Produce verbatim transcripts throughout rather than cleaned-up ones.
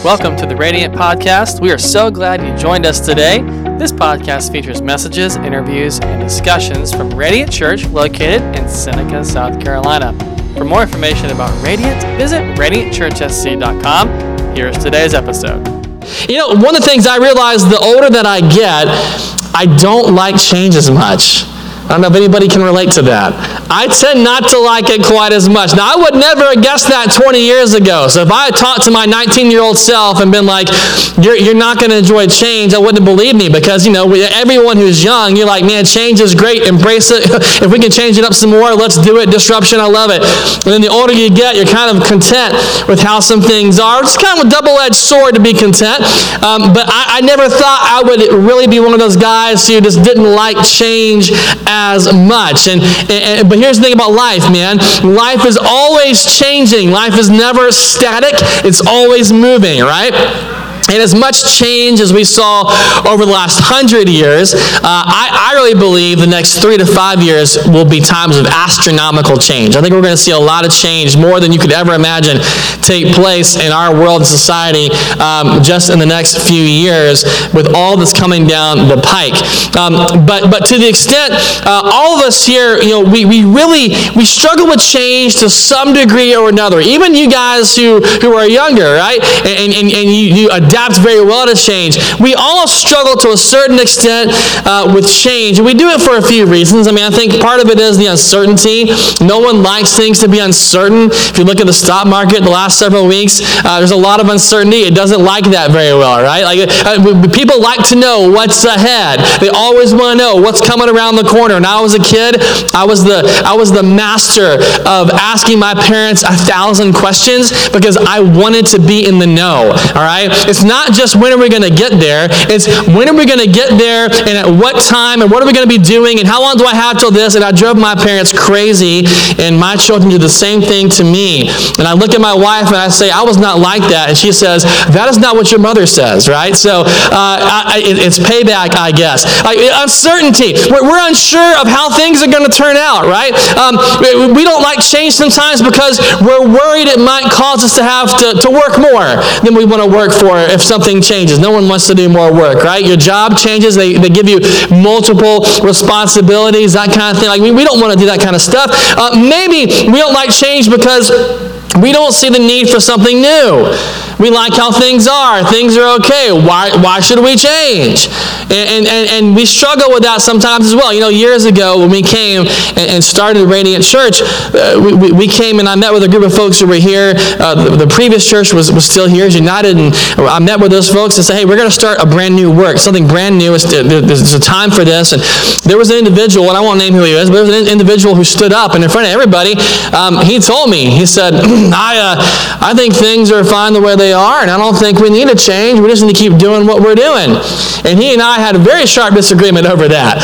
Welcome to the Radiant Podcast. We are so glad you joined us today. This podcast features messages, interviews, and discussions from Radiant Church located in Seneca, South Carolina. For more information about Radiant, visit radiant church s c dot com. Here's today's episode. You know, one of the things I realize the older that I get, I don't like change as much. I don't know if anybody can relate to that. I tend not to like it quite as much. Now, I would never have guessed that twenty years ago. So if I had talked to my nineteen-year-old self and been like, you're, you're not going to enjoy change, I wouldn't have believed me because, you know, we, everyone who's young, you're like, man, change is great. Embrace it. If we can change it up some more, let's do it. Disruption, I love it. And then the older you get, you're kind of content with how some things are. It's kind of a double-edged sword to be content. Um, but I, I never thought I would really be one of those guys who just didn't like change as much. And, and but here's the thing about life, man. Life is always changing. Life is never static. It's always moving, right? And as much change as we saw over the last hundred years, uh, I, I really believe the next three to five years will be times of astronomical change. I think we're going to see a lot of change, more than you could ever imagine, take place in our world and society um, just in the next few years with all that's coming down the pike. Um, but but to the extent, uh, all of us here, you know, we, we really, we struggle with change to some degree or another. Even you guys who, who are younger, right? And, and, and you, you adapt very well to change. We all struggle to a certain extent uh, with change, and we do it for a few reasons. I mean, I think part of it is the uncertainty. No one likes things to be uncertain. If you look at the stock market the last several weeks, uh, there's a lot of uncertainty. It doesn't like that very well, right? Like uh, people like to know what's ahead. They always want to know what's coming around the corner. And I was a kid, I was the I was the master of asking my parents a thousand questions because I wanted to be in the know. All right, it's not just when are we going to get there, it's when are we going to get there and at what time and what are we going to be doing and how long do I have till this. And I drove my parents crazy, and my children did the same thing to me. And I look at my wife and I say, I was not like that. And she says, that is not what your mother says, right? So uh, I, it, it's payback, I guess. Like, uncertainty. We're, we're unsure of how things are going to turn out, right? Um, we don't like change sometimes because we're worried it might cause us to have to, to work more than we want to work for if something changes. No one wants to do more work, right? Your job changes. They, they give you multiple responsibilities, that kind of thing. Like we, we don't want to do that kind of stuff. Uh, maybe we don't like change because we don't see the need for something new. We like how things are. Things are okay. Why why should we change? And, and, and we struggle with that sometimes as well. You know, years ago when we came and, and started Radiant Church, uh, we, we came and I met with a group of folks who were here. Uh, the, the previous church was, was still here, United, and I met with those folks and said, hey, we're going to start a brand new work, something brand new. It's, there's a time for this. And there was an individual, and I won't name who he is, but there was an individual who stood up and in front of everybody, um, he told me, he said, I, uh, I think things are fine the way they are, and I don't think we need to change. We just need to keep doing what we're doing. And he and I had a very sharp disagreement over that.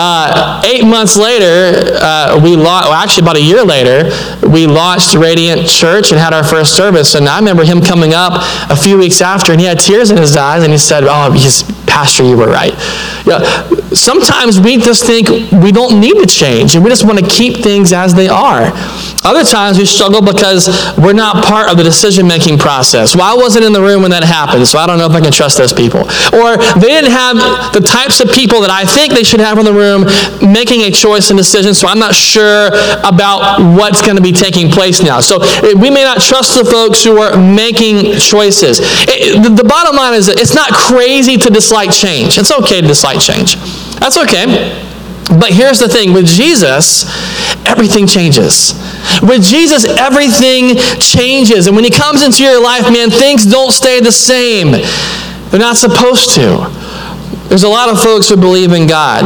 Uh, eight months later, uh, we launched, well, actually about a year later, we launched Radiant Church and had our first service. And I remember him coming up a few weeks after, and he had tears in his eyes, and he said, oh, yes, Pastor, you were right. You know, sometimes we just think we don't need to change, and we just want to keep things as they are. Other times we struggle because we're not part of the decision-making process. Well, I wasn't in the room when that happened, so I don't know if I can trust those people. Or they didn't have the types of people that I think they should have in the room making a choice and decision, so I'm not sure about what's going to be taking place now. So we may not trust the folks who are making choices. It, the, the bottom line is that it's not crazy to dislike change. It's okay to dislike change. That's okay. But here's the thing, with Jesus, everything changes. With Jesus, everything changes. And when he comes into your life, man, things don't stay the same. They're not supposed to. There's a lot of folks who believe in God,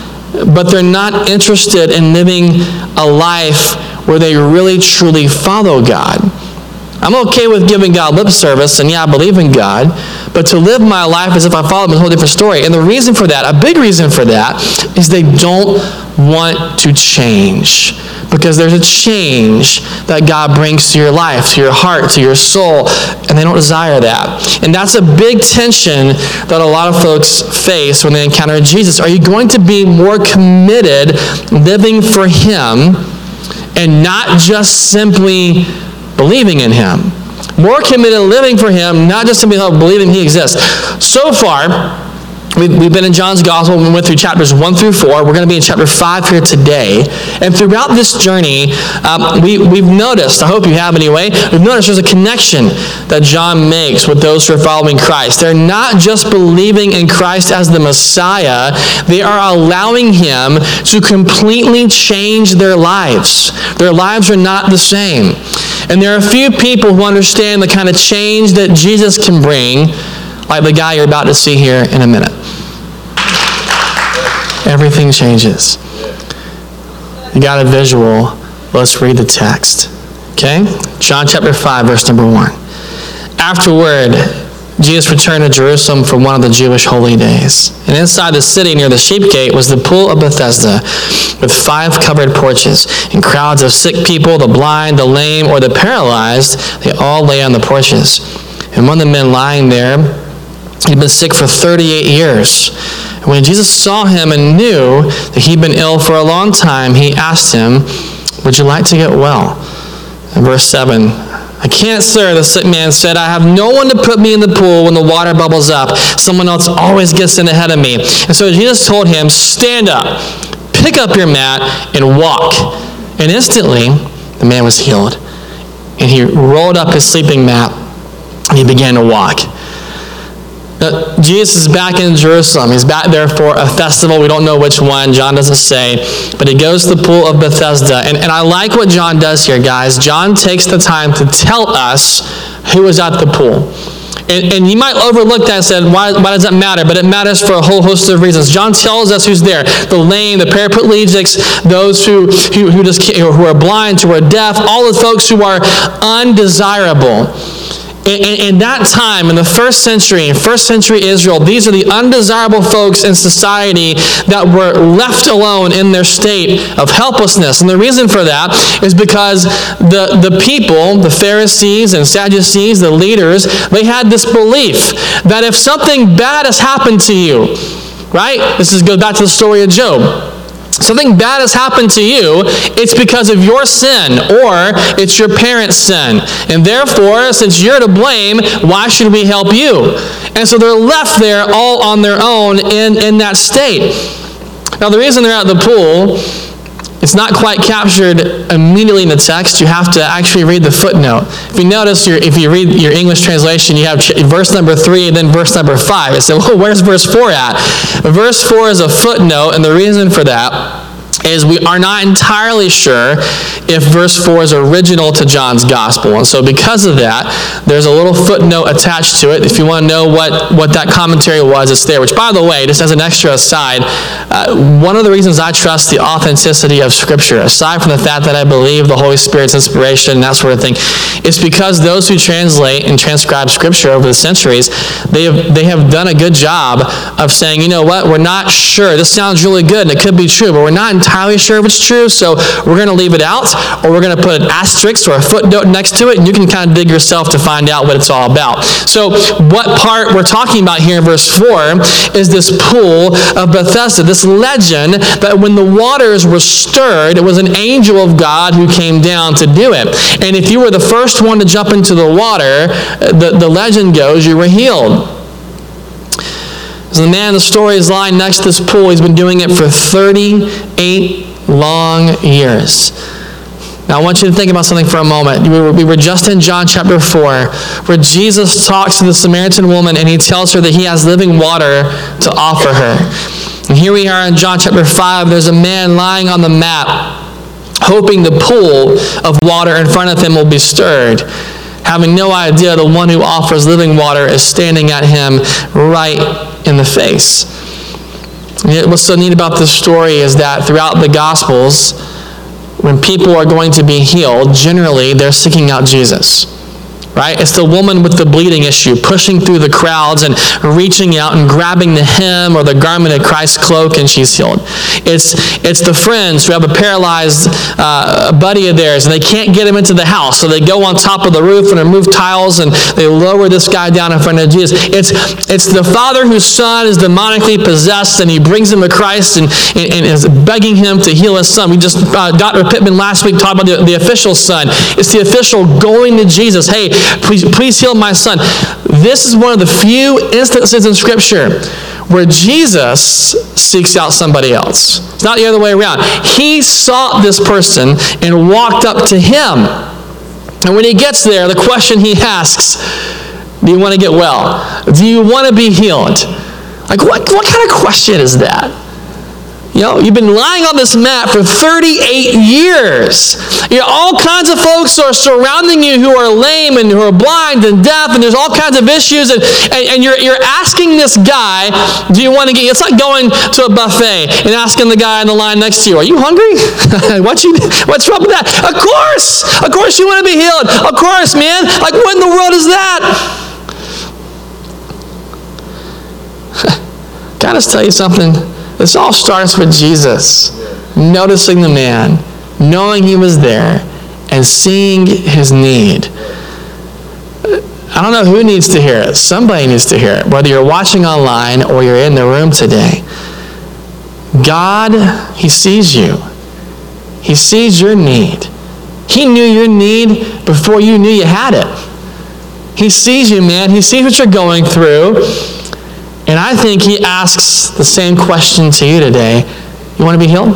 but they're not interested in living a life where they really, truly follow God. I'm okay with giving God lip service, and yeah, I believe in God, but to live my life as if I follow him is a whole different story. And the reason for that, a big reason for that, is they don't want to change. Because there's a change that God brings to your life, to your heart, to your soul, and they don't desire that. And that's a big tension that a lot of folks face when they encounter Jesus. Are you going to be more committed living for him and not just simply believing in him? more committed to living for him, not just simply believing he exists. So far, we've been in John's Gospel. We went through chapters one through four. We're going to be in chapter five here today. And throughout this journey, um, we, we've noticed, I hope you have anyway, we've noticed there's a connection that John makes with those who are following Christ. They're not just believing in Christ as the Messiah. They are allowing him to completely change their lives. Their lives are not the same. And there are a few people who understand the kind of change that Jesus can bring, like the guy you're about to see here in a minute. Everything changes. You got a visual. Let's read the text. Okay? John chapter five, verse number one. Afterward, Jesus returned to Jerusalem for one of the Jewish holy days. And inside the city near the sheep gate was the pool of Bethesda with five covered porches. And crowds of sick people, the blind, the lame, or the paralyzed, they all lay on the porches. And one of the men lying there, he'd been sick for thirty-eight years. And when Jesus saw him and knew that he'd been ill for a long time, he asked him, "Would you like to get well?" And verse seven, "I can't, sir," the sick man said. "I have no one to put me in the pool when the water bubbles up. Someone else always gets in ahead of me." And so Jesus told him, "Stand up, pick up your mat, and walk." And instantly, the man was healed. And he rolled up his sleeping mat, and he began to walk. Now, Jesus is back in Jerusalem. He's back there for a festival. We don't know which one. John doesn't say. But he goes to the pool of Bethesda. And, and I like what John does here, guys. John takes the time to tell us who was at the pool. And, and you might overlook that and say, why, why does that matter? But it matters for a whole host of reasons. John tells us who's there. The lame, the paraplegics, those who, who, who, just, who are blind, who are deaf, all the folks who are undesirable. In, in that time, in the first century, first century Israel, these are the undesirable folks in society that were left alone in their state of helplessness. And the reason for that is because the, the people, the Pharisees and Sadducees, the leaders, they had this belief that if something bad has happened to you, right? This is, goes back to the story of Job. Something bad has happened to you, it's because of your sin, or it's your parents' sin. And therefore, since you're to blame, why should we help you? And so they're left there all on their own in, in that state. Now, the reason they're at the pool, it's not quite captured immediately in the text. You have to actually read the footnote. If you notice, your, if you read your English translation, you have verse number three and then verse number five. It said, well, where's verse four at? Verse four is a footnote, and the reason for that is we are not entirely sure if verse four is original to John's gospel. And so because of that, there's a little footnote attached to it. If you want to know what, what that commentary was, it's there. Which, by the way, just as an extra aside, uh, one of the reasons I trust the authenticity of Scripture, aside from the fact that I believe the Holy Spirit's inspiration and that sort of thing, is because those who translate and transcribe Scripture over the centuries, they have, they have done a good job of saying, you know what, we're not sure. This sounds really good, and it could be true, but we're not entirely entirely sure if it's true, so we're going to leave it out, or we're going to put an asterisk or a footnote next to it, and you can kind of dig yourself to find out what it's all about. So what part we're talking about here in verse four is this pool of Bethesda, this legend that when the waters were stirred, it was an angel of God who came down to do it. And if you were the first one to jump into the water, the, the legend goes you were healed. So the man in the story is lying next to this pool. He's been doing it for thirty-eight long years. Now I want you to think about something for a moment. We were, we were just in John chapter four, where Jesus talks to the Samaritan woman and he tells her that he has living water to offer her. And here we are in John chapter five. There's a man lying on the mat, hoping the pool of water in front of him will be stirred, having no idea the one who offers living water is standing at him right in the face. And yet what's so neat about this story is that throughout the Gospels, when people are going to be healed, generally they're seeking out Jesus. Right? It's the woman with the bleeding issue pushing through the crowds and reaching out and grabbing the hem or the garment of Christ's cloak, and she's healed. It's it's the friends who have a paralyzed uh, buddy of theirs and they can't get him into the house, so they go on top of the roof and remove tiles and they lower this guy down in front of Jesus. It's it's the father whose son is demonically possessed and he brings him to Christ and, and, and is begging him to heal his son. We just uh, Doctor Pittman last week talked about the, the official son. It's the official going to Jesus. Hey, please, please heal my son. This is one of the few instances in Scripture where Jesus seeks out somebody else. It's not the other way around. He sought this person and walked up to him. And when he gets there, the question he asks, do you want to get well? Do you want to be healed? Like, what, what kind of question is that? You know, you've been lying on this mat for thirty-eight years. You know, all kinds of folks are surrounding you who are lame and who are blind and deaf, and there's all kinds of issues, and, and, and you're, you're asking this guy, do you want to get, it's like going to a buffet and asking the guy in the line next to you, are you hungry? what you, what's wrong with that? Of course! Of course you want to be healed. Of course, man. Like, what in the world is that? Can I just tell you something? This all starts with Jesus noticing the man, knowing he was there, and seeing his need. I don't know who needs to hear it. Somebody needs to hear it, whether you're watching online or you're in the room today. God, he sees you. He sees your need. He knew your need before you knew you had it. He sees you, man. He sees what you're going through. And I think he asks the same question to you today. You want to be healed?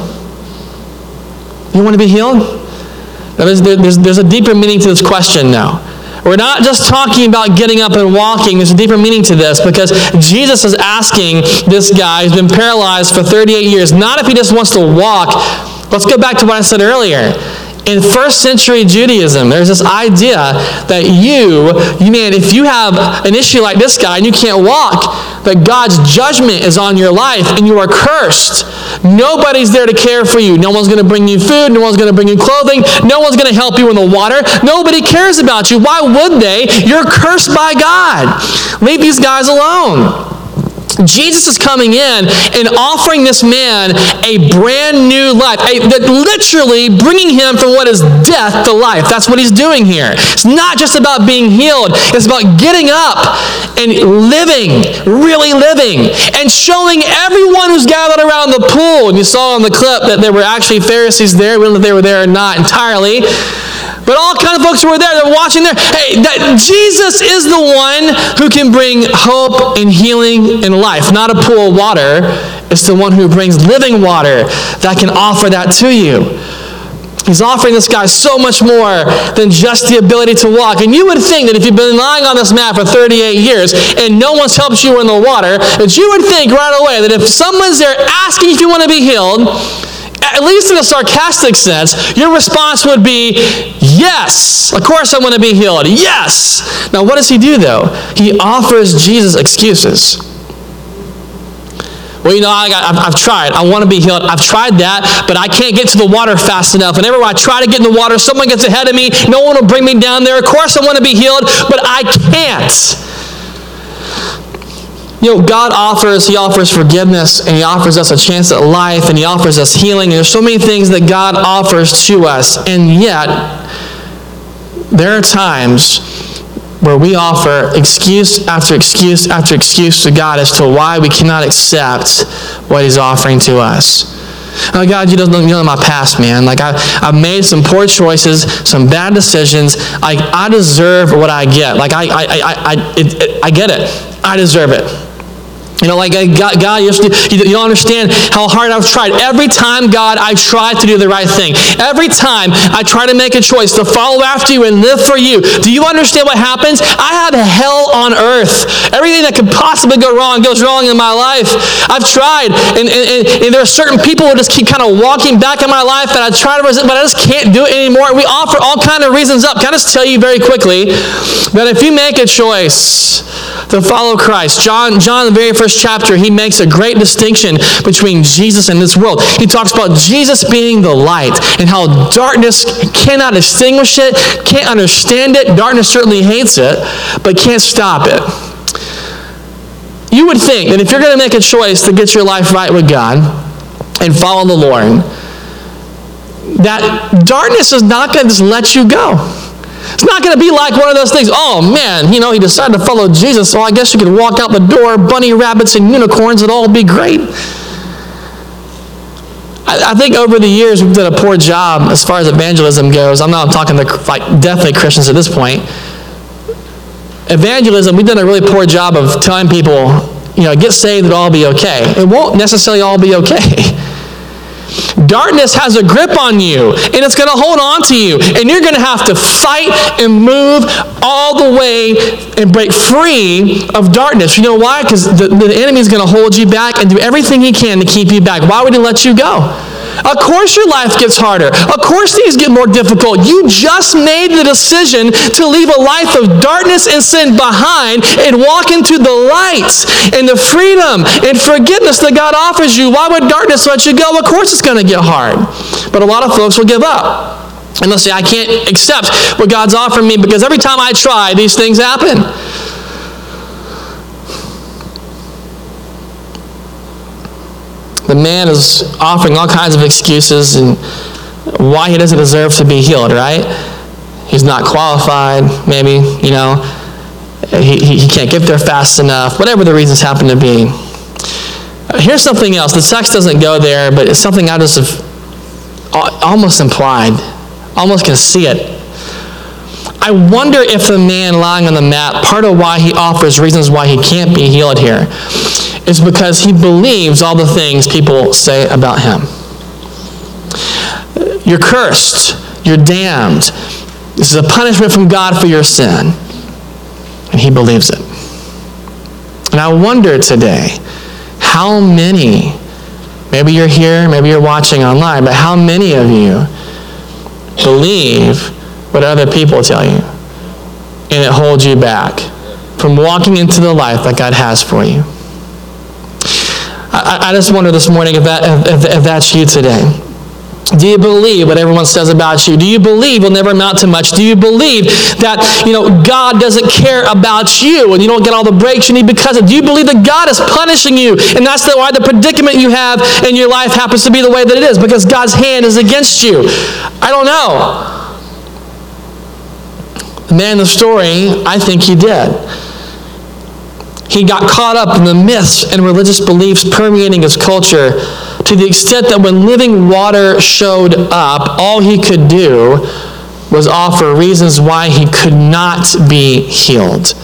You want to be healed? Now, there's, there's, there's a deeper meaning to this question now. We're not just talking about getting up and walking. There's a deeper meaning to this because Jesus is asking this guy who's been paralyzed for thirty-eight years, not if he just wants to walk. Let's go back to what I said earlier. In first century Judaism, there's this idea that you, you man, if you have an issue like this guy and you can't walk, that God's judgment is on your life and you are cursed. Nobody's there to care for you. No one's going to bring you food. No one's going to bring you clothing. No one's going to help you in the water. Nobody cares about you. Why would they? You're cursed by God. Leave these guys alone. Jesus is coming in and offering this man a brand new life, a, that literally bringing him from what is death to life. That's what he's doing here. It's not just about being healed. It's about getting up and living, really living, and showing everyone who's gathered around the pool. And you saw on the clip that there were actually Pharisees there. We don't know if they were there or not entirely. But all kind of folks who were there, they're watching there. Hey, that Jesus is the one who can bring hope and healing and life. Not a pool of water. It's the one who brings living water that can offer that to you. He's offering this guy so much more than just the ability to walk. And you would think that if you've been lying on this mat for thirty-eight years and no one's helped you in the water, that you would think right away that if someone's there asking if you want to be healed, at least in a sarcastic sense, your response would be, yes, of course I want to be healed, yes. Now what does he do though? He offers Jesus excuses. Well, you know, I got, I've, I've tried. I want to be healed. I've tried that, but I can't get to the water fast enough. Whenever I try to get in the water, someone gets ahead of me. No one will bring me down there. Of course I want to be healed, but I can't. You know, God offers, he offers forgiveness, and he offers us a chance at life, and he offers us healing. And there's so many things that God offers to us, and yet there are times where we offer excuse after excuse after excuse to God as to why we cannot accept what he's offering to us. Oh, God, you don't know my past, man. Like, I, I've made some poor choices, some bad decisions. Like, I deserve what I get. Like, I, I, I, I, it, it, I get it. I deserve it. You know, like, God, God you, you don't understand how hard I've tried. Every time, God, I try to do the right thing. Every time I try to make a choice to follow after you and live for you. Do you understand what happens? I have hell on earth. Everything that could possibly go wrong goes wrong in my life. I've tried, and, and, and there are certain people who just keep kind of walking back in my life, and I try to resist, but I just can't do it anymore. We offer all kinds of reasons up. Can I just tell you very quickly that if you make a choice to follow Christ, John, John, the very first chapter, he makes a great distinction between Jesus and this world. He talks about Jesus being the light and how darkness cannot extinguish it, can't understand it. Darkness certainly hates it, but can't stop it. You would think that if you're going to make a choice to get your life right with God and follow the Lord, that darkness is not going to just let you go. It's not going to be like one of those things, oh man, you know, he decided to follow Jesus, so I guess you could walk out the door, bunny rabbits and unicorns, it'll all be great. I, I think over the years we've done a poor job as far as evangelism goes. I'm not talking to, like, definitely Christians at this point. evangelism, we've done a really poor job of telling people, you know, get saved, it'll all be okay. It won't necessarily all be okay. Darkness has a grip on you, and it's going to hold on to you, and you're going to have to fight and move all the way and break free of darkness. You know why? Because the, the enemy is going to hold you back and do everything he can to keep you back. Why would he let you go? Of course your life gets harder. Of course things get more difficult. You just made the decision to leave a life of darkness and sin behind and walk into the light and the freedom and forgiveness that God offers you. Why would darkness let you go? Of course it's going to get hard. But a lot of folks will give up. And they'll say, I can't accept what God's offering me because every time I try, these things happen. The man is offering all kinds of excuses and why he doesn't deserve to be healed, right? He's not qualified, maybe, you know. He, he, he can't get there fast enough, whatever the reasons happen to be. Here's something else. The text doesn't go there, but it's something I just have almost implied. Almost can see it. I wonder if the man lying on the mat, part of why he offers reasons why he can't be healed here, is because he believes all the things people say about him. You're cursed. You're damned. This is a punishment from God for your sin. And he believes it. And I wonder today, how many, maybe you're here, maybe you're watching online, but how many of you believe what other people tell you, and it holds you back from walking into the life that God has for you? I, I just wonder this morning if, that, if, if that's you today. Do you believe what everyone says about you? Do you believe you'll never amount to much? Do you believe that, you know, God doesn't care about you and you don't get all the breaks you need because of it? Do you believe that God is punishing you and that's the, why the predicament you have in your life happens to be the way that it is? Because God's hand is against you. I don't know. The man in the story, I think he did. He got caught up in the myths and religious beliefs permeating his culture to the extent that when living water showed up, all he could do was offer reasons why he could not be healed.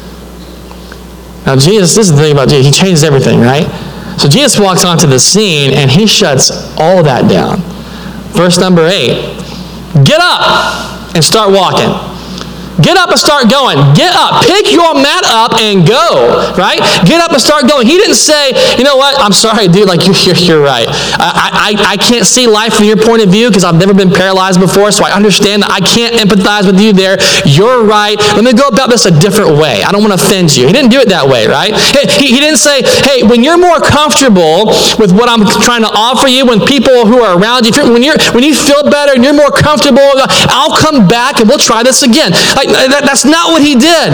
Now Jesus, this is the thing about Jesus, he changes everything, right? So Jesus walks onto the scene and he shuts all of that down. Verse number eight, get up and start walking. Get up and start going. Get up. Pick your mat up and go, right? Get up and start going. He didn't say, you know what, I'm sorry, dude, like, you're, you're right. I, I, I can't see life from your point of view because I've never been paralyzed before, so I understand that I can't empathize with you there. You're right. Let me go about this a different way. I don't want to offend you. He didn't do it that way, right? He, he didn't say, hey, when you're more comfortable with what I'm trying to offer you, when people who are around you, when, you're, when you feel better and you're more comfortable, I'll come back and we'll try this again. Like, That, that's not what he did.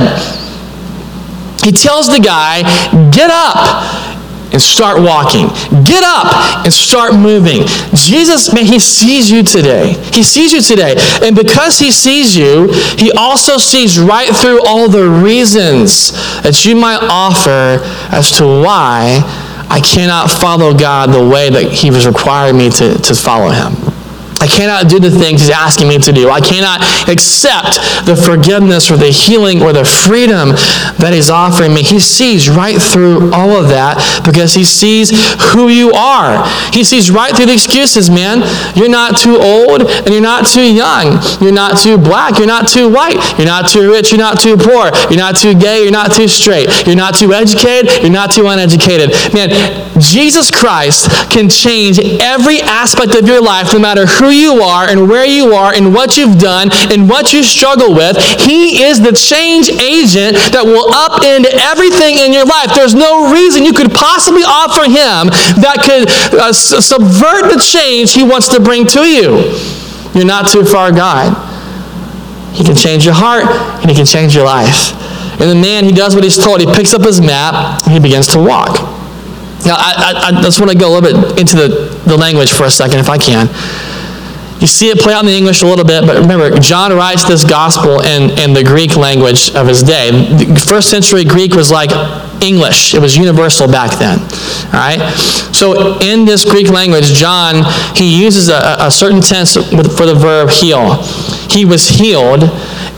He tells the guy, get up and start walking. Get up and start moving. Jesus, man, he sees you today. He sees you today. And because he sees you, he also sees right through all the reasons that you might offer as to why I cannot follow God the way that he was requiring me to, to follow him. I cannot do the things he's asking me to do. I cannot accept the forgiveness or the healing or the freedom that he's offering me. He sees right through all of that because he sees who you are. He sees right through the excuses, man. You're not too old and you're not too young. You're not too black. You're not too white. You're not too rich. You're not too poor. You're not too gay. You're not too straight. You're not too educated. You're not too uneducated. Man, Jesus Christ can change every aspect of your life no matter who you are and where you are and what you've done and what you struggle with. He is the change agent that will upend everything in your life. There's no reason you could possibly offer him that could uh, subvert the change he wants to bring to you. You're not too far gone. He can change your heart and he can change your life. And the man, he does what he's told. He picks up his mat and he begins to walk. Now, I, I, I just want to go a little bit into the, the language for a second, if I can. You see it play out in the English a little bit, but remember, John writes this gospel in, in the Greek language of his day. The first century Greek was like English. It was universal back then. All right? So in this Greek language, John, he uses a, a certain tense for the verb heal. He was healed,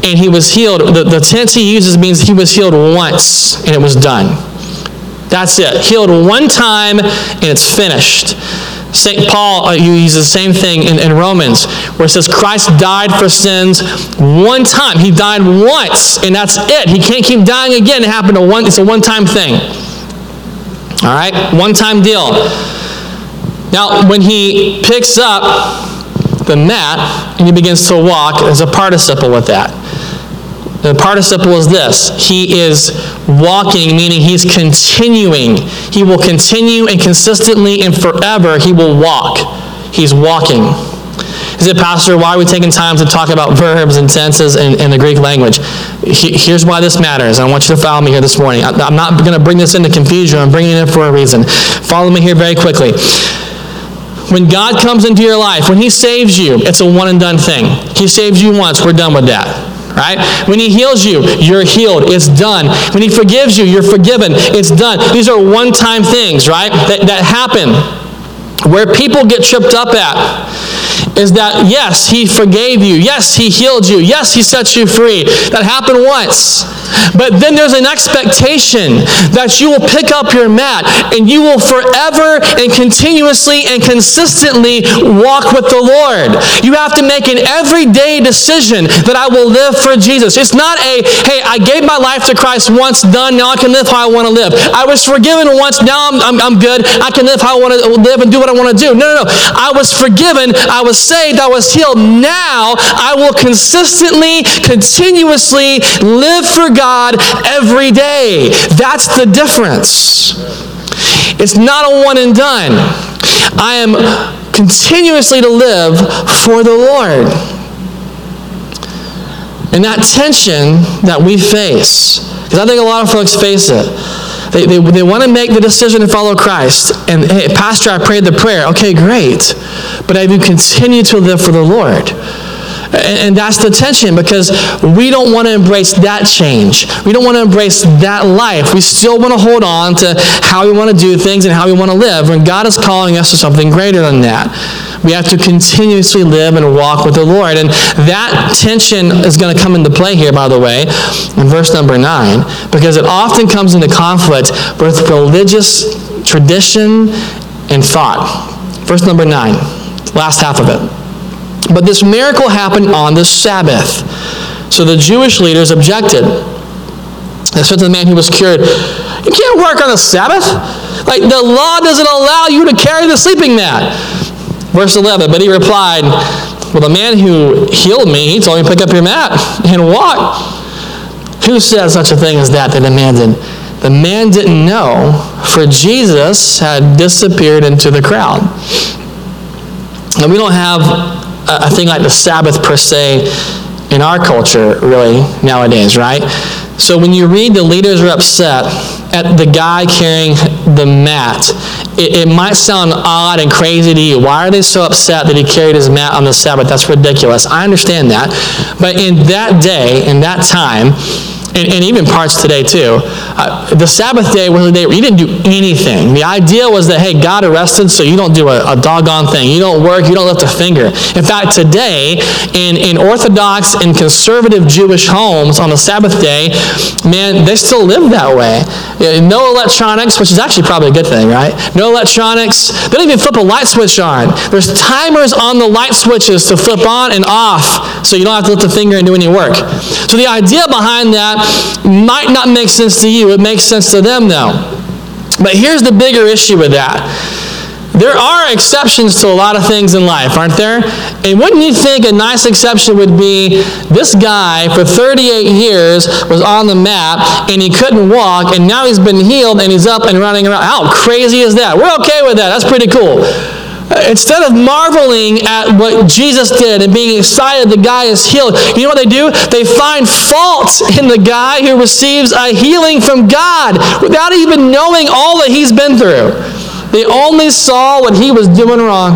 and he was healed. The, the tense he uses means he was healed once, and it was done. That's it. Healed one time, and it's finished. Saint Paul uh, uses the same thing in, in Romans, where it says Christ died for sins one time. He died once, and that's it. He can't keep dying again. It happened to one. It's a one-time thing. All right? One-time deal. Now, when he picks up the mat and he begins to walk, there's a participle with that. The participle is this. He is walking, meaning he's continuing. He will continue, and consistently and forever he will walk. He's walking. Is it, Pastor, why are we taking time to talk about verbs and tenses in, in the Greek language? He, here's why this matters. I want you to follow me here this morning. I, I'm not going to bring this into confusion. I'm bringing it in for a reason. Follow me here very quickly. When God comes into your life, when he saves you, it's a one and done thing. He saves you once, we're done with that. Right? When he heals you, you're healed. It's done. When he forgives you, you're forgiven. It's done. These are one-time things, right? That, that happen. Where people get tripped up at is that, yes, he forgave you. Yes, he healed you. Yes, he set you free. That happened once. But then there's an expectation that you will pick up your mat and you will forever and continuously and consistently walk with the Lord. You have to make an everyday decision that I will live for Jesus. It's not a, hey, I gave my life to Christ once, done, now I can live how I want to live. I was forgiven once, now I'm, I'm, I'm good. I can live how I want to live and do what I want to do. No, no, no. I was forgiven. I was saved. I was healed. Now I will consistently, continuously live for God God every day. That's the difference. It's not a one and done. I am continuously to live for the Lord. And that tension that we face, because I think a lot of folks face it. They, they, they want to make the decision to follow Christ. And, hey, Pastor, I prayed the prayer. Okay, great. But have you continued to live for the Lord? And that's the tension, because we don't want to embrace that change. We don't want to embrace that life. We still want to hold on to how we want to do things and how we want to live, when God is calling us to something greater than that. We have to continuously live and walk with the Lord. And that tension is going to come into play here, by the way, in verse number nine, because it often comes into conflict with religious tradition and thought. Verse number nine, last half of it. But this miracle happened on the Sabbath. So the Jewish leaders objected. They said to the man who was cured, you can't work on the Sabbath. Like, the law doesn't allow you to carry the sleeping mat. Verse eleven, but he replied, well, the man who healed me, he told me to pick up your mat and walk. Who said such a thing as that? They demanded. The man didn't know, for Jesus had disappeared into the crowd. And we don't have a thing like the Sabbath per se in our culture really nowadays, right? So when you read the leaders are upset at the guy carrying the mat, it, it might sound odd and crazy to you. Why are they so upset that he carried his mat on the Sabbath? That's ridiculous. I understand that. But in that day, in that time, And, and even parts today too, uh, the Sabbath day was the day where you didn't do anything. The idea was that, hey, God arrested, so you don't do a, a doggone thing. You don't work, you don't lift a finger. In fact, today, in, in Orthodox and conservative Jewish homes on the Sabbath day, man, they still live that way. No electronics, which is actually probably a good thing, right? No electronics. They don't even flip a light switch on. There's timers on the light switches to flip on and off, so you don't have to lift a finger and do any work. So the idea behind that might not make sense to you. It makes sense to them, though. But here's the bigger issue with that. There are exceptions to a lot of things in life, aren't there? And wouldn't you think a nice exception would be this guy for thirty-eight years was on the mat and he couldn't walk, and now he's been healed and he's up and running around. How crazy is that? We're okay with that. That's pretty cool. Instead of marveling at what Jesus did and being excited the guy is healed, you know what they do? They find fault in the guy who receives a healing from God without even knowing all that he's been through. They only saw what he was doing wrong.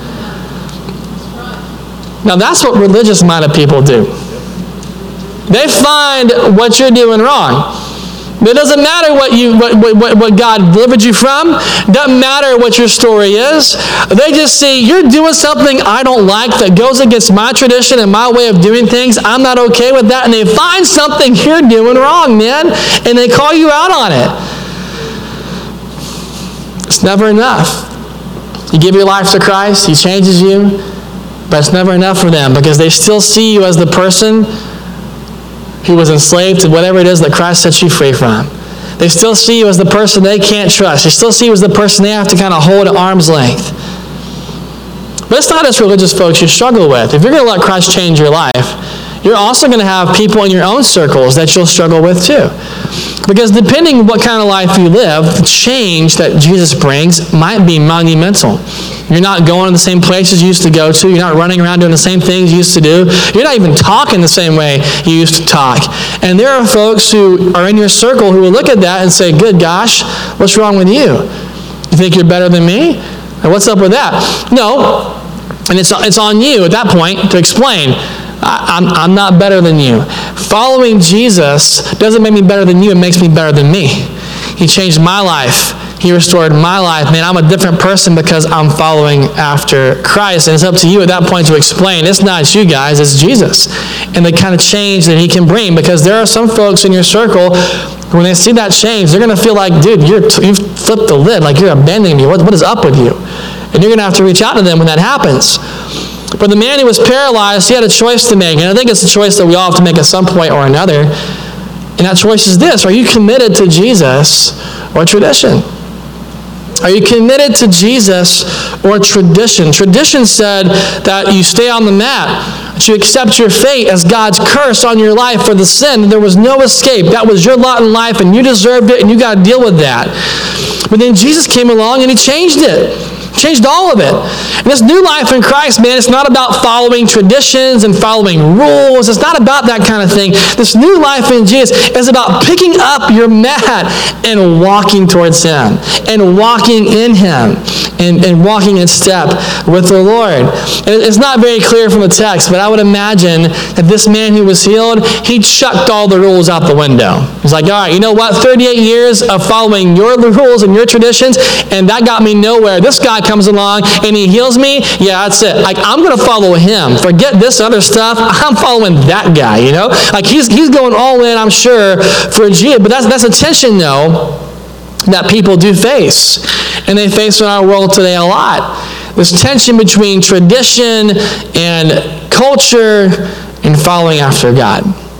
Now that's what religious-minded people do. They find what you're doing wrong. It doesn't matter what you what, what, what God delivered you from. It doesn't matter what your story is. They just see you're doing something I don't like that goes against my tradition and my way of doing things. I'm not okay with that. And they find something you're doing wrong, man. And they call you out on it. It's never enough. You give your life to Christ, He changes you, but it's never enough for them because they still see you as the person who was enslaved to whatever it is that Christ set you free from. They still see you as the person they can't trust. They still see you as the person they have to kind of hold at arm's length. But it's not just religious folks you struggle with. If you're going to let Christ change your life, you're also going to have people in your own circles that you'll struggle with too. Because depending on what kind of life you live, the change that Jesus brings might be monumental. You're not going to the same places you used to go to. You're not running around doing the same things you used to do. You're not even talking the same way you used to talk. And there are folks who are in your circle who will look at that and say, good gosh, what's wrong with you? You think you're better than me? And what's up with that? No. And it's, it's on you at that point to explain, I, I'm, I'm not better than you. Following Jesus doesn't make me better than you. It makes me better than me. He changed my life. He restored my life. Man, I'm a different person because I'm following after Christ. And it's up to you at that point to explain, it's not you guys, it's Jesus. And the kind of change that He can bring. Because there are some folks in your circle, when they see that change, they're going to feel like, dude, you're, you've flipped the lid, like you're abandoning me. What, what is up with you? And you're going to have to reach out to them when that happens. But the man who was paralyzed, he had a choice to make. And I think it's a choice that we all have to make at some point or another. And that choice is this. Are you committed to Jesus or tradition? Are you committed to Jesus or tradition? Tradition said that you stay on the mat, that you accept your fate as God's curse on your life for the sin. There was no escape. That was your lot in life, and you deserved it, and you got to deal with that. But then Jesus came along, and He changed it. Changed all of it. And this new life in Christ, man, it's not about following traditions and following rules. It's not about that kind of thing. This new life in Jesus is about picking up your mat and walking towards Him and walking in Him and, and walking in step with the Lord. It's not very clear from the text, but I would imagine that this man who was healed, he chucked all the rules out the window. He's like, all right, you know what? thirty-eight years of following your rules and your traditions, and that got me nowhere. This guy comes along and He heals me. Yeah, that's it. Like, I'm going to follow Him. Forget this other stuff. I'm following that guy, you know? Like, he's he's going all in, I'm sure, for Jesus. But that's, that's a tension, though, that people do face. And they face in our world today a lot. This tension between tradition and culture and following after God.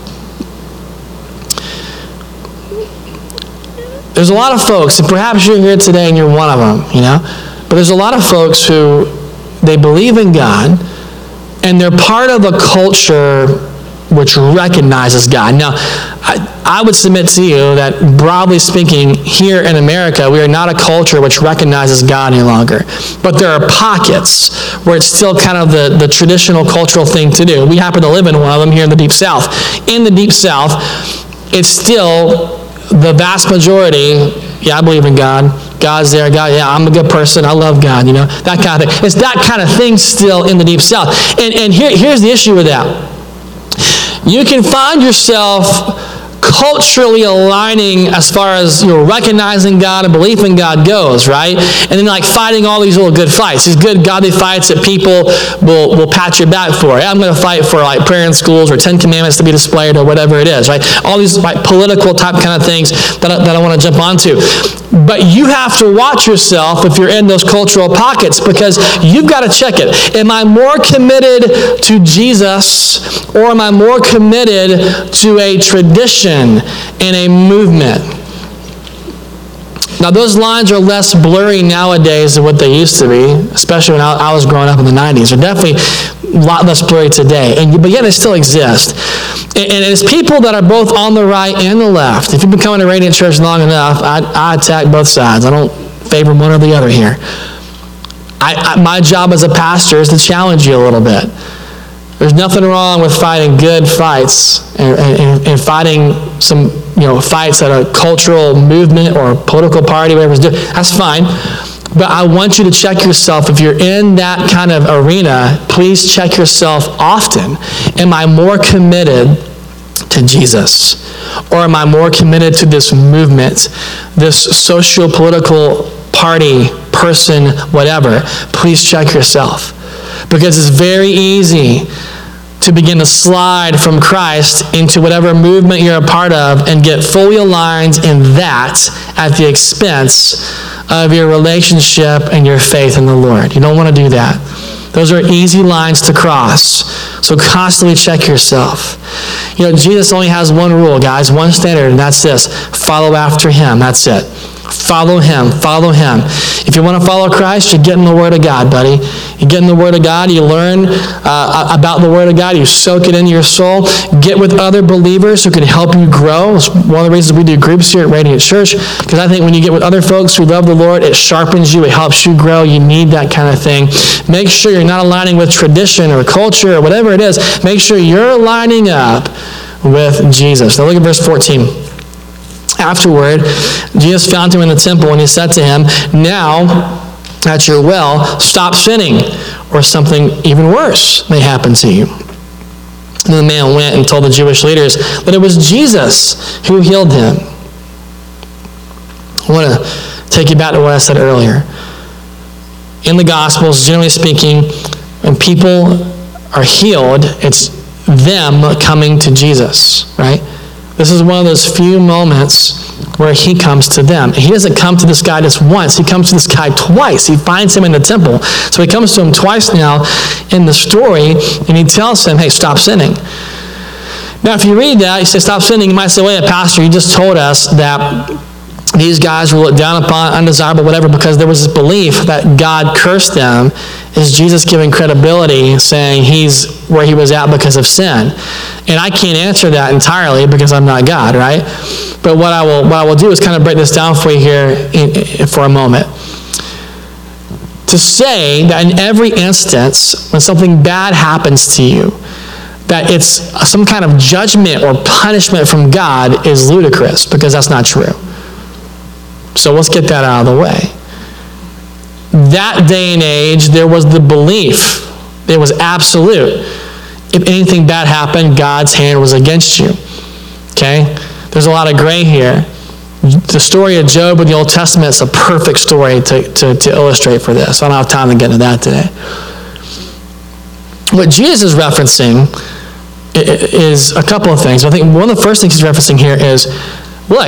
There's a lot of folks, and perhaps you're here today and you're one of them, you know? But there's a lot of folks who, they believe in God, and they're part of a culture which recognizes God. Now, I, I would submit to you that, broadly speaking, here in America, we are not a culture which recognizes God any longer. But there are pockets where it's still kind of the, the traditional cultural thing to do. We happen to live in one of them here in the Deep South. In the Deep South, it's still the vast majority, yeah, I believe in God. God's there. God, yeah, I'm a good person. I love God, you know, that kind of thing. It's that kind of thing still in the Deep South. And, and here, here's the issue with that. You can find yourself culturally aligning as far as, you know, recognizing God and belief in God goes, right? And then like fighting all these little good fights, these good godly fights that people will, will pat your back for. Hey, I'm going to fight for like prayer in schools or Ten Commandments to be displayed or whatever it is, right? All these like political type kind of things that I, that I want to jump onto. But you have to watch yourself if you're in those cultural pockets, because you've got to check it. Am I more committed to Jesus, or am I more committed to a tradition and a movement? Now, those lines are less blurry nowadays than what they used to be, especially when I, I was growing up in the nineties. They're definitely a lot less blurry today, and but yet they still exist. And, and it's people that are both on the right and the left. If you've been coming to Radiant Church long enough, I, I attack both sides. I don't favor one or the other here. I, I, my job as a pastor is to challenge you a little bit. There's nothing wrong with fighting good fights and, and, and fighting some, you know, fights at a cultural movement or political party, whatever it's doing. That's fine. But I want you to check yourself. If you're in that kind of arena, please check yourself often. Am I more committed to Jesus? Or am I more committed to this movement, this socio-political party, person, whatever? Please check yourself. Because it's very easy to begin to slide from Christ into whatever movement you're a part of and get fully aligned in that at the expense of your relationship and your faith in the Lord. You don't want to do that. Those are easy lines to cross. So constantly check yourself. You know, Jesus only has one rule, guys, one standard, and that's this. Follow after him. That's it. Follow him. Follow him. If you want to follow Christ, you get in the Word of God, buddy. You get in the Word of God. You learn uh, about the Word of God. You soak it into your soul. Get with other believers who can help you grow. It's one of the reasons we do groups here at Radiant Church, because I think when you get with other folks who love the Lord, it sharpens you. It helps you grow. You need that kind of thing. Make sure you're not aligning with tradition or culture or whatever it is. Make sure you're lining up with Jesus. Now look at verse fourteen. Afterward, Jesus found him in the temple, and he said to him, now that you're well, stop sinning, or something even worse may happen to you. And the man went and told the Jewish leaders that it was Jesus who healed him. I want to take you back to what I said earlier. In the Gospels, generally speaking, when people are healed, it's them coming to Jesus, right? This is one of those few moments where he comes to them. And he doesn't come to this guy just once. He comes to this guy twice. He finds him in the temple. So he comes to him twice now in the story, and he tells him, hey, stop sinning. Now, if you read that, you say, stop sinning, you might say, wait, Pastor, you just told us that these guys were looked down upon, undesirable, whatever, because there was this belief that God cursed them. Is Jesus giving credibility, saying he's where he was at because of sin? And I can't answer that entirely because I'm not God, right? But what I will what I will do is kind of break this down for you here in, in, for a moment. To say that in every instance, when something bad happens to you, that it's some kind of judgment or punishment from God is ludicrous, because that's not true. So let's get that out of the way. That day and age, there was the belief, it was absolute. If anything bad happened, God's hand was against you. Okay? There's a lot of gray here. The story of Job in the Old Testament is a perfect story to, to, to illustrate for this. I don't have time to get into that today. What Jesus is referencing is a couple of things. I think one of the first things he's referencing here is, look,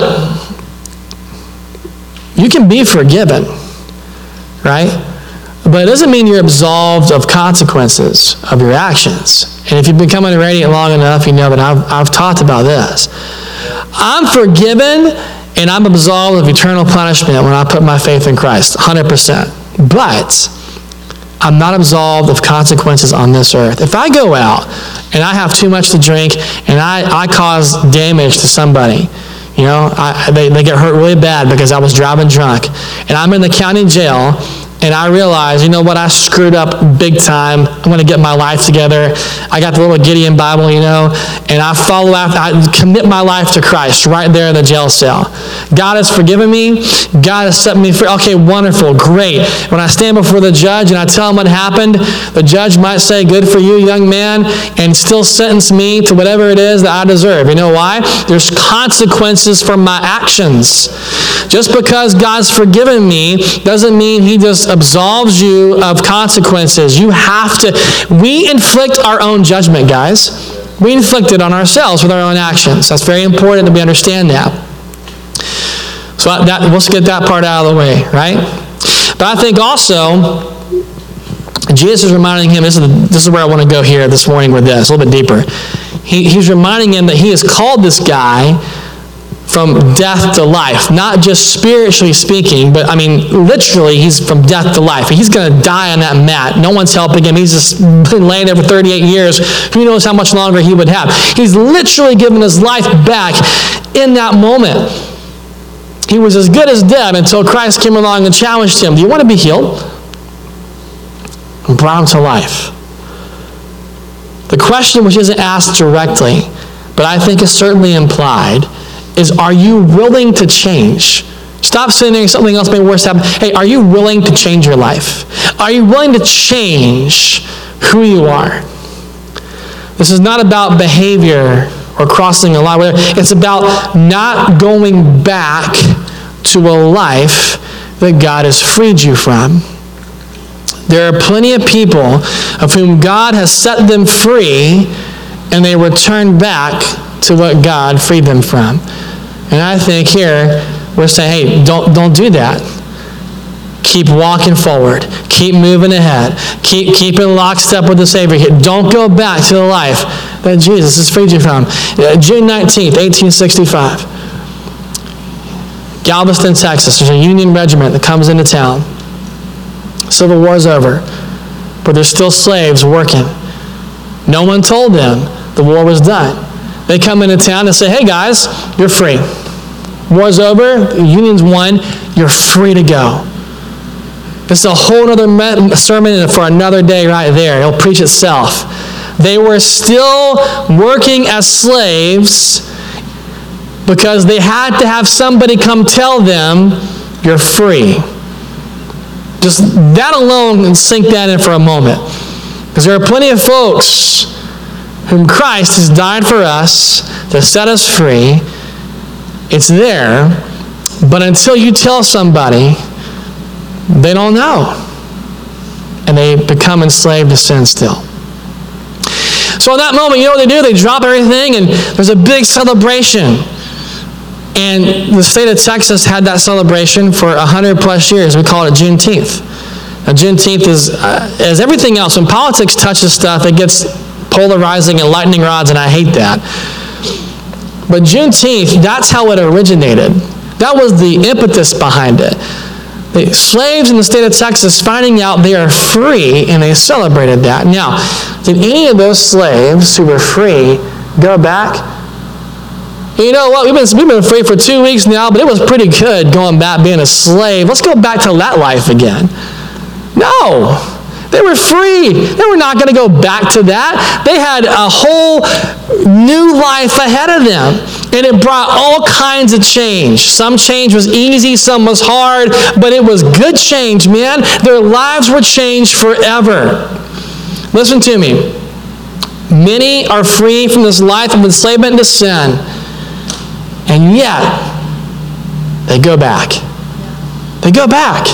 you can be forgiven, right? But it doesn't mean you're absolved of consequences of your actions. And if you've been coming to Radiant long enough, you know that I've, I've talked about this. I'm forgiven and I'm absolved of eternal punishment when I put my faith in Christ, one hundred percent. But I'm not absolved of consequences on this earth. If I go out and I have too much to drink and I, I cause damage to somebody, you know, I, they, they get hurt really bad because I was driving drunk, and I'm in the county jail, and I realize, you know what, I screwed up big time. I'm going to get my life together. I got the little Gideon Bible, you know, and I follow after, I commit my life to Christ right there in the jail cell. God has forgiven me. God has set me free. Okay, wonderful, great. When I stand before the judge and I tell him what happened, the judge might say, good for you, young man, and still sentence me to whatever it is that I deserve. You know why? There's consequences for my actions. Just because God's forgiven me doesn't mean he just absolves you of consequences. You have to, we inflict our own judgment, guys. We inflict it on ourselves with our own actions. That's very important that we understand that. So that, let's get that part out of the way, right? But I think also, Jesus is reminding him, this is, the, this is where I want to go here this morning with this, a little bit deeper. He, he's reminding him that he has called this guy from death to life, not just spiritually speaking, but I mean, literally, he's from death to life. He's going to die on that mat. No one's helping him. He's just been laying there for thirty-eight years. Who knows how much longer he would have. He's literally given his life back in that moment. He was as good as dead until Christ came along and challenged him. Do you want to be healed? And brought him to life. The question, which isn't asked directly, but I think is certainly implied, is, are you willing to change? Stop sitting there, something else may worse happen. Hey, are you willing to change your life? Are you willing to change who you are? This is not about behavior or crossing a line. It's about not going back to a life that God has freed you from. There are plenty of people of whom God has set them free, and they return back to what God freed them from. And I think here, we're saying, hey, don't, don't do that. Keep walking forward. Keep moving ahead. Keep, keep in lockstep with the Savior. Don't go back to the life that Jesus has freed you from. June nineteenth, eighteen sixty-five. Galveston, Texas. There's a Union regiment that comes into town. Civil War's over, but there's still slaves working. No one told them the war was done. They come into town and say, hey guys, you're free. War's over, the Union's won, you're free to go. This is a whole other sermon for another day right there. It'll preach itself. They were still working as slaves because they had to have somebody come tell them, you're free. Just that alone, and sink that in for a moment. Because there are plenty of folks whom Christ has died for us to set us free. It's there, but until you tell somebody, they don't know. And they become enslaved to sin still. So in that moment, you know what they do? They drop everything, and there's a big celebration. And the state of Texas had that celebration for one hundred plus years. We call it Juneteenth. Now, Juneteenth is, uh, as everything else, when politics touches stuff, it gets polarizing and lightning rods, and I hate that. But Juneteenth, that's how it originated. That was the impetus behind it. The slaves in the state of Texas finding out they are free, and they celebrated that. Now, did any of those slaves who were free go back? You know what, we've been, we've been free for two weeks now, but it was pretty good going back being a slave. Let's go back to that life again. No. They were free. They were not going to go back to that. They had a whole new life ahead of them. And it brought all kinds of change. Some change was easy, some was hard, but it was good change, man. Their lives were changed forever. Listen to me. Many are free from this life of enslavement to sin. And yet, they go back. They go back.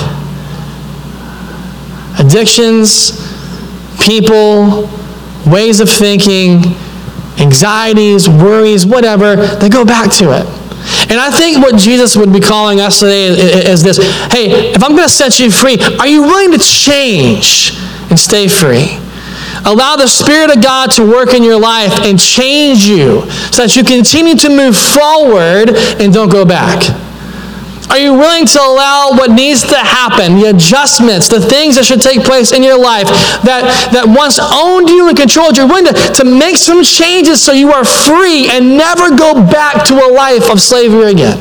Addictions, people, ways of thinking, anxieties, worries, whatever, they go back to it. And I think what Jesus would be calling us today is this. Hey, if I'm going to set you free, are you willing to change and stay free? Allow the Spirit of God to work in your life and change you so that you continue to move forward and don't go back. Are you willing to allow what needs to happen, the adjustments, the things that should take place in your life that, that once owned you and controlled you? You're willing to, to make some changes so you are free and never go back to a life of slavery again?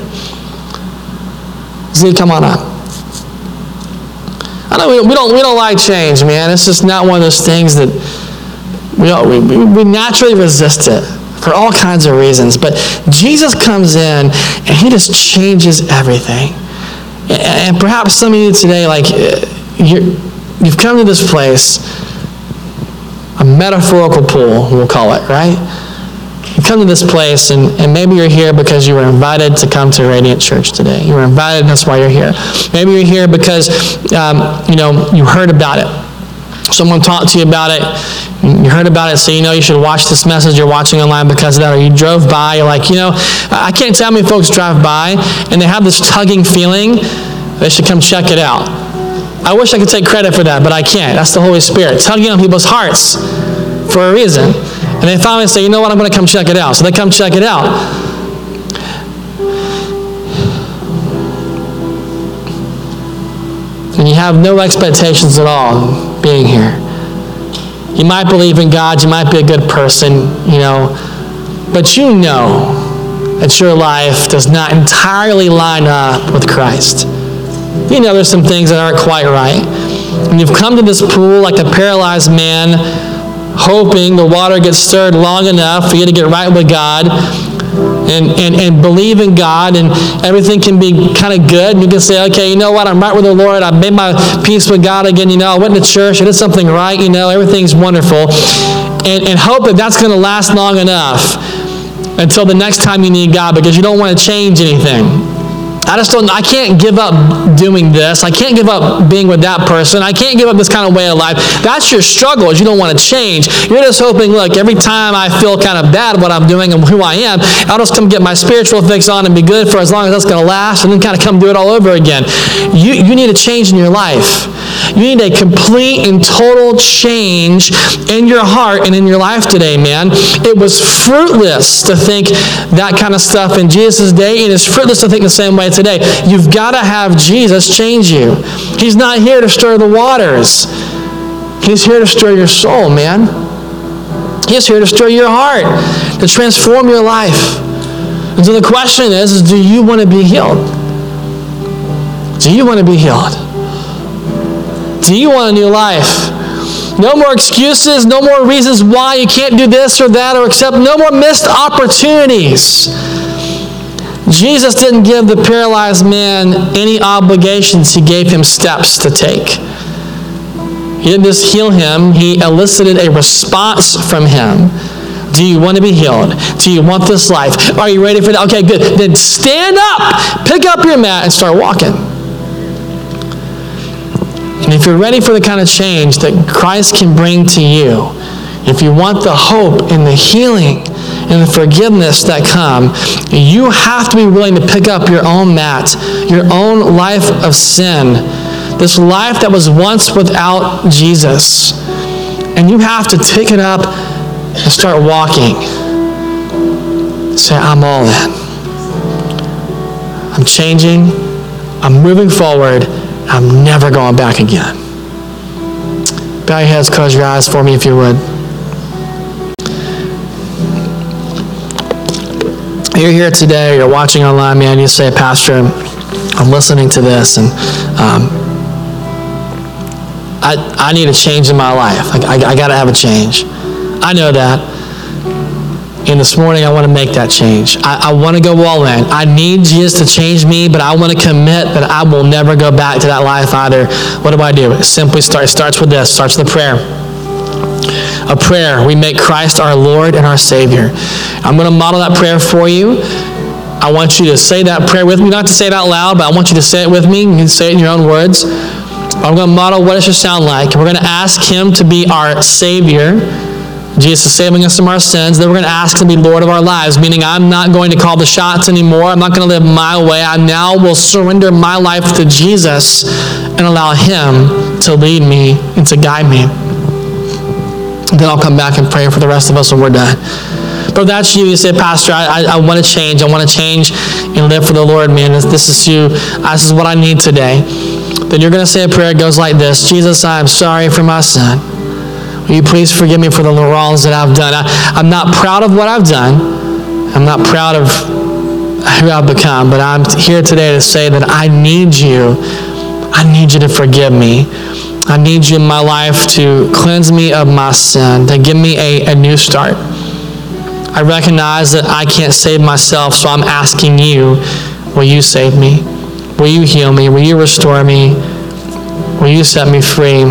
Z, come on up. I know we, we don't we don't like change, man. It's just not one of those things that we we, we naturally resist it for all kinds of reasons. But Jesus comes in and he just changes everything. And, and perhaps some of you today, like you're, you've come to this place, a metaphorical pool, we'll call it, right? You come to this place, and, and maybe you're here because you were invited to come to Radiant Church today. You were invited, that's why you're here. Maybe you're here because, um, you know, you heard about it. Someone talked to you about it. You heard about it, so you know you should watch this message. You're watching online because of that. Or you drove by. You're like, you know, I can't tell how many folks drive by, and they have this tugging feeling. They should come check it out. I wish I could take credit for that, but I can't. That's the Holy Spirit tugging on people's hearts for a reason. And they finally say, you know what, I'm going to come check it out. So they come check it out. And you have no expectations at all being here. You might believe in God, you might be a good person, you know, but you know that your life does not entirely line up with Christ. You know there's some things that aren't quite right. And you've come to this pool like a paralyzed man, hoping the water gets stirred long enough for you to get right with God and, and, and believe in God, and everything can be kind of good. And you can say, okay, you know what, I'm right with the Lord. I've made my peace with God again. You know, I went to church. I did something right. You know, everything's wonderful. And, and hope that that's going to last long enough. until the next time you need God because you don't want to change anything. I just don't, I can't give up doing this. I can't give up being with that person. I can't give up this kind of way of life. That's your struggle, is you don't want to change. You're just hoping, look, every time I feel kind of bad what I'm doing and who I am, I'll just come get my spiritual fix on and be good for as long as that's going to last, and then kind of come do it all over again. You, you need a change in your life. You need a complete and total change in your heart and in your life today, man. It was fruitless to think that kind of stuff in Jesus' day, and it's fruitless to think the same way today. You've got to have Jesus change you. He's not here to stir the waters. He's here to stir your soul, man. He's here to stir your heart, to transform your life. And so the question is, is do you want to be healed? Do you want to be healed? Do you want a new life? No more excuses, no more reasons why you can't do this or that or accept, no more missed opportunities. Jesus didn't give the paralyzed man any obligations. He gave him steps to take. He didn't just heal him. He elicited a response from him. Do you want to be healed? Do you want this life? Are you ready for that? Okay, good. Then stand up, pick up your mat, and start walking. And if you're ready for the kind of change that Christ can bring to you, if you want the hope and the healing and the forgiveness that come, you have to be willing to pick up your own mat, your own life of sin, this life that was once without Jesus. And you have to take it up and start walking. Say, I'm all in. I'm changing. I'm moving forward. I'm never going back again. Bow your heads, close your eyes for me if you would. You're here today, you're watching online, man, you say, Pastor, I'm listening to this, and um, I I need a change in my life. I, I, I got to have a change. I know that. And this morning, I want to make that change. I, I want to go all in. I need Jesus to change me, but I want to commit that I will never go back to that life either. What do I do? It simply start, it starts with this. It starts with a prayer. A prayer. We make Christ our Lord and our Savior. I'm going to model that prayer for you. I want you to say that prayer with me. Not to say it out loud, but I want you to say it with me. You can say it in your own words. I'm going to model what it should sound like. We're going to ask Him to be our Savior. Jesus is saving us from our sins. Then we're going to ask Him to be Lord of our lives, meaning I'm not going to call the shots anymore. I'm not going to live my way. I now will surrender my life to Jesus and allow Him to lead me and to guide me. Then I'll come back and pray for the rest of us when we're done. But if that's you, you say, Pastor, I, I, I want to change. I want to change and live for the Lord, man. This, this is you. This is what I need today. Then you're going to say a prayer that goes like this. Jesus, I am sorry for my sin. Will you please forgive me for the wrongs that I've done? I, I'm not proud of what I've done. I'm not proud of who I've become. But I'm here today to say that I need you. I need you to forgive me. I need you in my life to cleanse me of my sin, to give me a, a new start. I recognize that I can't save myself, so I'm asking you, will you save me? Will you heal me? Will you restore me? Will you set me free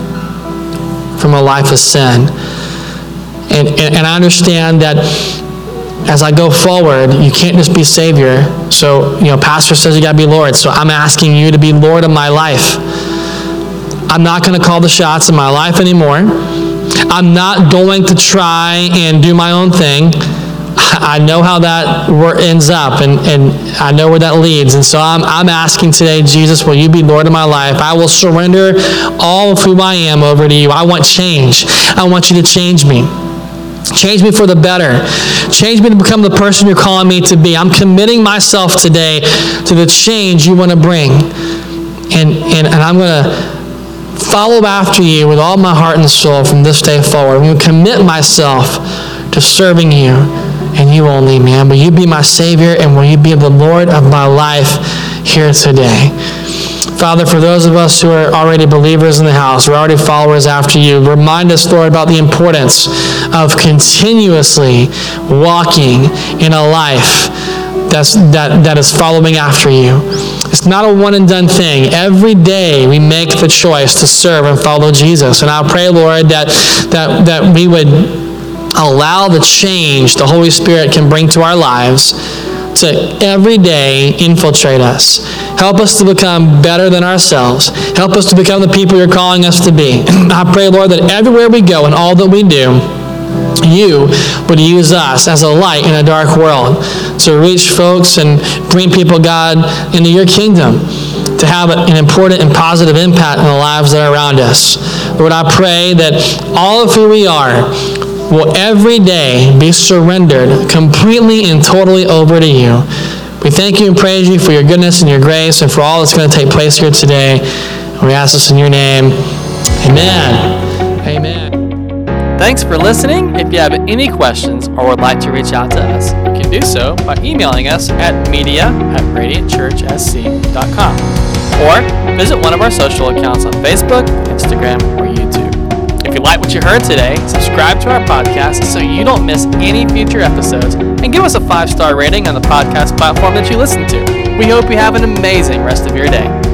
from a life of sin? And, and, and I understand that as I go forward, you can't just be Savior. So, you know, Pastor says you got to be Lord. So I'm asking you to be Lord of my life. I'm not going to call the shots in my life anymore. I'm not going to try and do my own thing. I know how that ends up, and, and I know where that leads. And so I'm, I'm asking today, Jesus, will you be Lord of my life? I will surrender all of who I am over to you. I want change. I want you to change me. Change me for the better. Change me to become the person you're calling me to be. I'm committing myself today to the change you want to bring. And, and, and I'm going to follow after you with all my heart and soul from this day forward. I'm going to commit myself to serving you and you only, man. Will you be my Savior, and will you be the Lord of my life here today? Father, for those of us who are already believers in the house, we're already followers after you, remind us, Lord, about the importance of continuously walking in a life that's, that, that is following after you. It's not a one and done thing. Every day we make the choice to serve and follow Jesus. And I pray, Lord, that, that, that we would allow the change the Holy Spirit can bring to our lives to every day infiltrate us. Help us to become better than ourselves. Help us to become the people you're calling us to be. I pray, Lord, that everywhere we go and all that we do, you would use us as a light in a dark world to reach folks and bring people, God, into your kingdom, to have an important and positive impact on the lives that are around us. Lord, I pray that all of who we are will every day be surrendered completely and totally over to you. We thank you and praise you for your goodness and your grace and for all that's going to take place here today. We ask this in your name. Amen. Amen. Thanks for listening. If you have any questions or would like to reach out to us, you can do so by emailing us at media at radiant church s c dot com or visit one of our social accounts on Facebook, Instagram, or YouTube. If you like what you heard today, subscribe to our podcast so you don't miss any future episodes, and give us a five-star rating on the podcast platform that you listen to. We hope you have an amazing rest of your day.